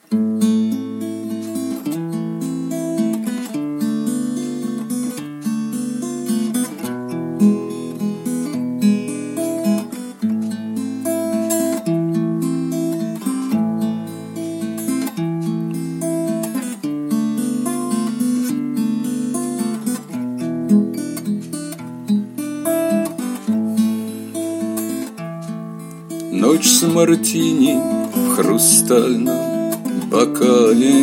Ночь с мартини в хрустальном бокале,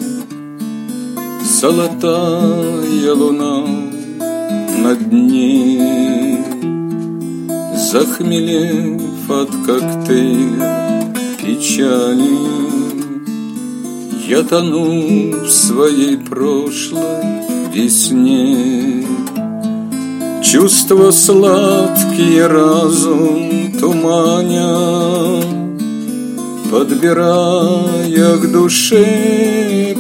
золотая луна на дне. Захмелев от коктейля печали, я тону в своей прошлой весне. Чувства сладкие разум туманя, подбирая к душе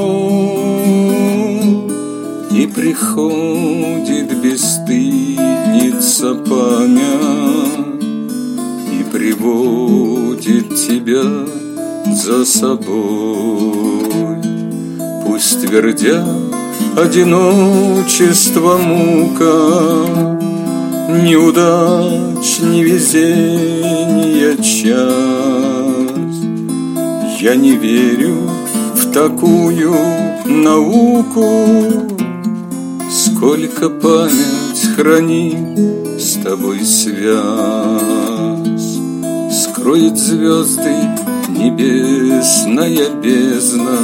порой. И приходит бесстыдница память и приводит тебя за собой. Пусть твердят одиночество мука, неудач, невезения часть. Я не верю в такую науку, сколько память хранит с тобой связь. Скроет звезды небесная бездна,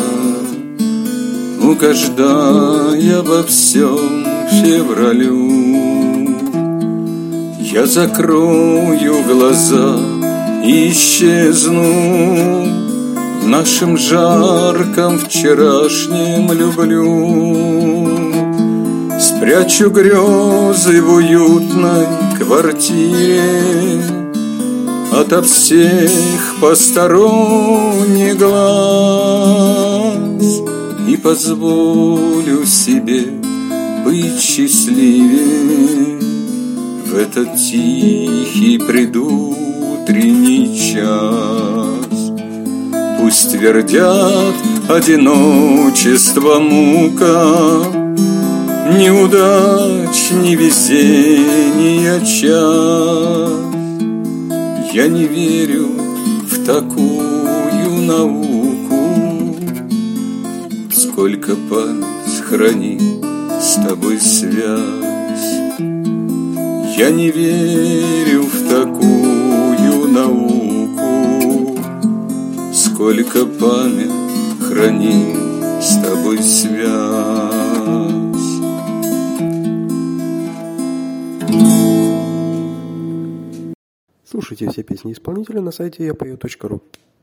угождая во всем февралю. Я закрою глаза и исчезну в нашем жарком вчерашнем люблю. Спрячу грезы в уютной квартире ото всех посторонних глаз и позволю себе быть счастливее в этот тихий предутренний час. Пусть твердят одиночество мука, неудач, невезения часть. Я не верю в такую науку, сколько память хранит с тобой связь. Я не верю в такую науку, сколько память хранит с тобой связь. Слушайте все песни исполнителя на сайте yapою.ru.